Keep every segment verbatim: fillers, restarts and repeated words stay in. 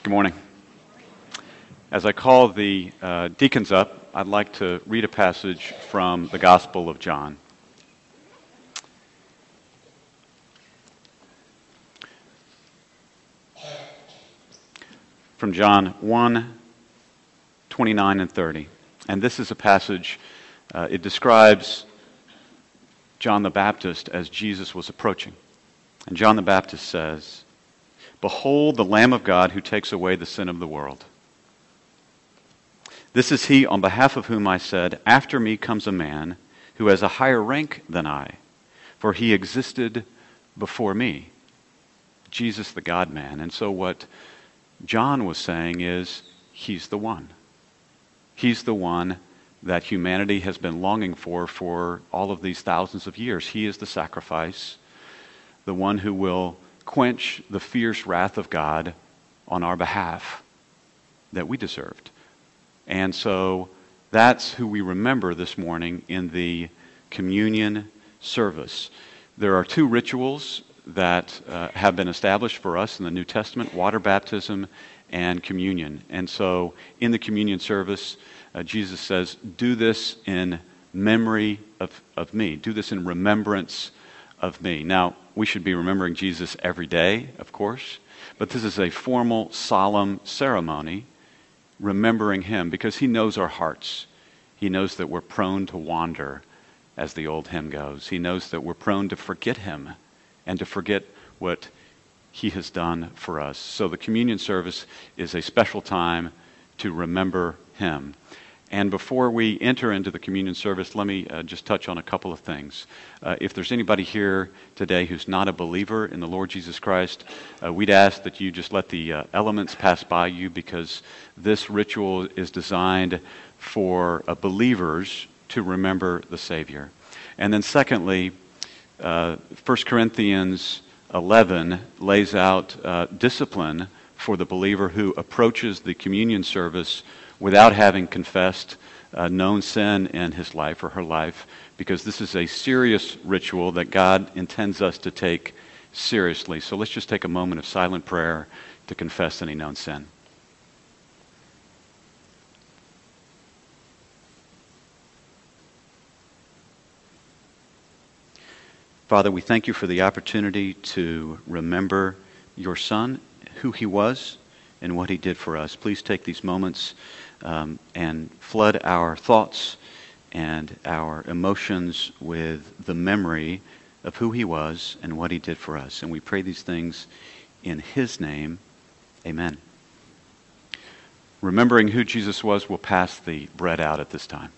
Good morning. As I call the uh, deacons up, I'd like to read a passage from the Gospel of John. From John one, twenty-nine and thirty. And this is a passage, uh, it describes John the Baptist as Jesus was approaching. And John the Baptist says, "Behold the Lamb of God who takes away the sin of the world. This is he on behalf of whom I said, after me comes a man who has a higher rank than I, for he existed before me." Jesus the God-man. And so what John was saying is, he's the one. He's the one that humanity has been longing for for all of these thousands of years. He is the sacrifice, the one who will quench the fierce wrath of God on our behalf that we deserved. And so that's who we remember this morning in the communion service. There are two rituals that uh, have been established for us in the New Testament: water baptism and communion. And so in the communion service, uh, Jesus says, do this in memory of, of me. Do this in remembrance of me. Now, we should be remembering Jesus every day, of course, but this is a formal, solemn ceremony remembering him because he knows our hearts. He knows that we're prone to wander, as the old hymn goes. He knows that we're prone to forget him and to forget what he has done for us. So the communion service is a special time to remember him. And before we enter into the communion service, let me uh, just touch on a couple of things. Uh, if there's anybody here today who's not a believer in the Lord Jesus Christ, uh, we'd ask that you just let the uh, elements pass by you, because this ritual is designed for uh, believers to remember the Savior. And then secondly, uh, First Corinthians eleven lays out uh, discipline for the believer who approaches the communion service without having confessed uh, known sin in his life or her life, because this is a serious ritual that God intends us to take seriously. So let's just take a moment of silent prayer to confess any known sin. Father, we thank you for the opportunity to remember your Son, who he was, and what he did for us. Please take these moments um, and flood our thoughts and our emotions with the memory of who he was and what he did for us. And we pray these things in his name. Amen. Remembering who Jesus was, we'll pass the bread out at this time.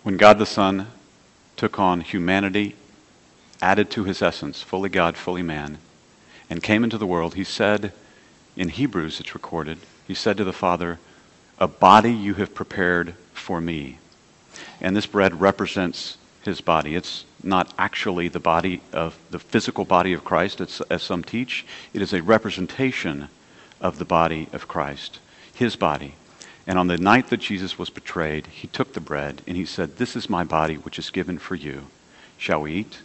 When God the Son took on humanity, added to his essence, fully God, fully man, and came into the world, he said, in Hebrews it's recorded, he said to the Father, "A body you have prepared for me." And this bread represents his body. It's not actually the body of the physical body of Christ, it's, as some teach. It is a representation of the body of Christ, his body. And on the night that Jesus was betrayed, he took the bread and he said, "This is my body which is given for you. Shall we eat?"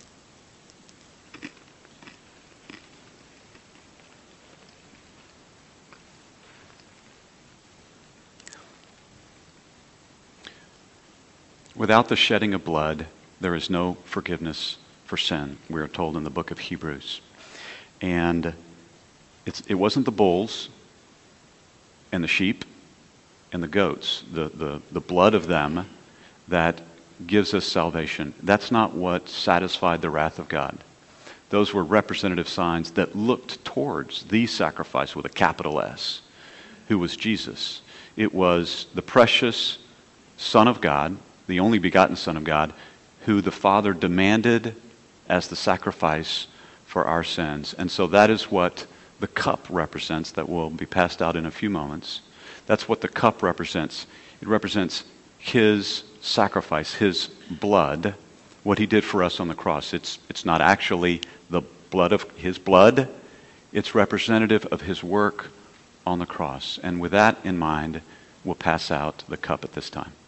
Without the shedding of blood, there is no forgiveness for sin, we are told in the book of Hebrews. And it's, it wasn't the bulls and the sheep and the goats, the, the, the blood of them that gives us salvation. That's not what satisfied the wrath of God. Those were representative signs that looked towards the sacrifice with a capital S, who was Jesus. It was the precious Son of God, the only begotten Son of God, who the Father demanded as the sacrifice for our sins. And so that is what the cup represents that will be passed out in a few moments. That's what the cup represents. It represents his sacrifice, his blood, what he did for us on the cross. It's, it's not actually the blood of his blood. It's representative of his work on the cross. And with that in mind, we'll pass out the cup at this time.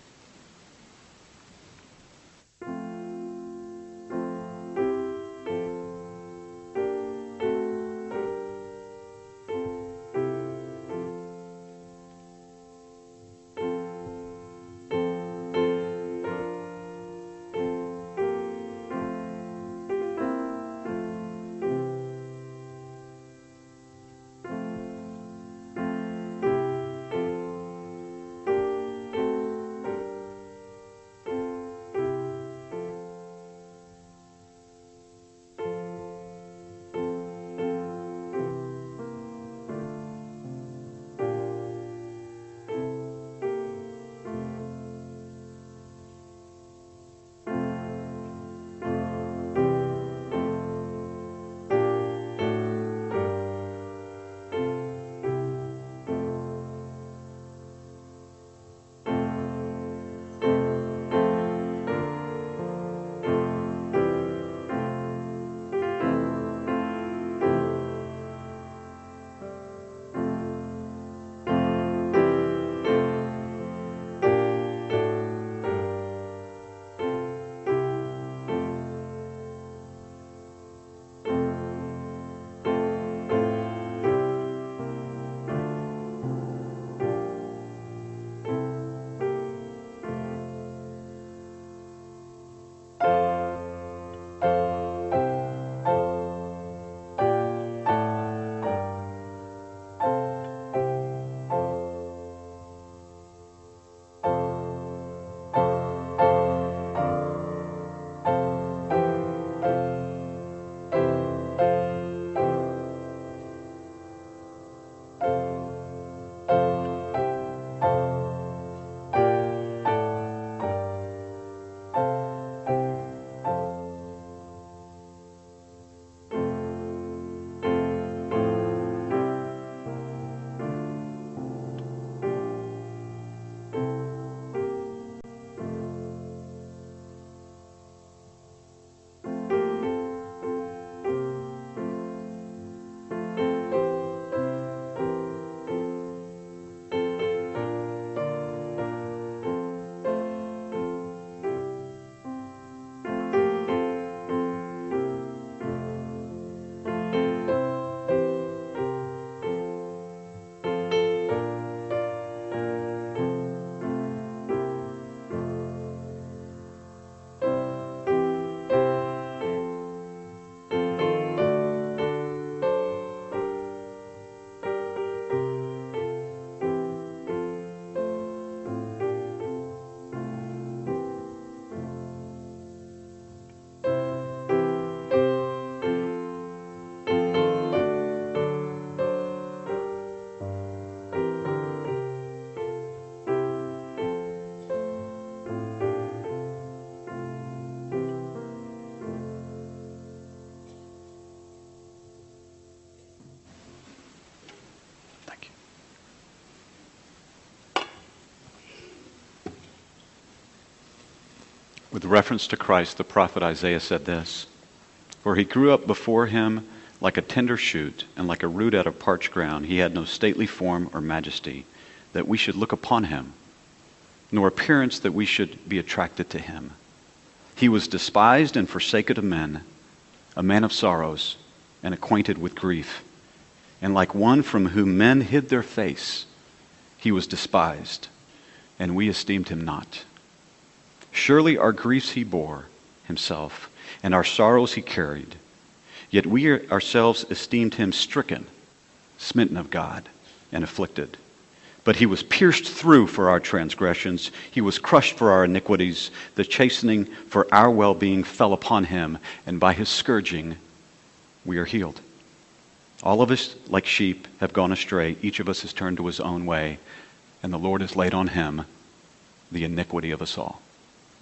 With reference to Christ, the prophet Isaiah said this, "For he grew up before him like a tender shoot, and like a root out of parched ground. He had no stately form or majesty, that we should look upon him, nor appearance that we should be attracted to him. He was despised and forsaken of men, a man of sorrows, and acquainted with grief. And like one from whom men hid their face, he was despised, and we esteemed him not. Surely our griefs he bore himself, and our sorrows he carried. Yet we ourselves esteemed him stricken, smitten of God, and afflicted. But he was pierced through for our transgressions. He was crushed for our iniquities. The chastening for our well-being fell upon him, and by his scourging we are healed. All of us, like sheep, have gone astray. Each of us has turned to his own way, and the Lord has laid on him the iniquity of us all."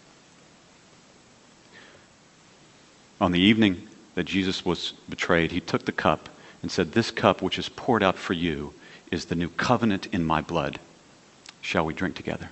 On the evening that Jesus was betrayed, he took the cup and said, "This cup which is poured out for you is the new covenant in my blood. Shall we drink together?"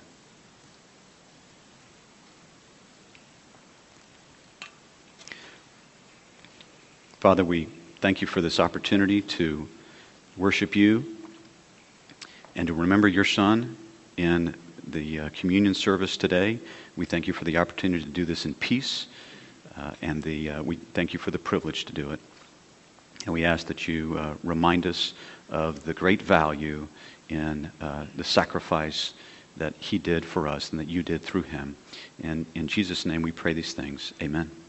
Father, we thank you for this opportunity to worship you and to remember your Son in the uh, communion service today. We thank you for the opportunity to do this in peace, uh, and the uh, we thank you for the privilege to do it. And we ask that you uh, remind us of the great value in uh, the sacrifice that he did for us and that you did through him. And in Jesus' name we pray these things. Amen.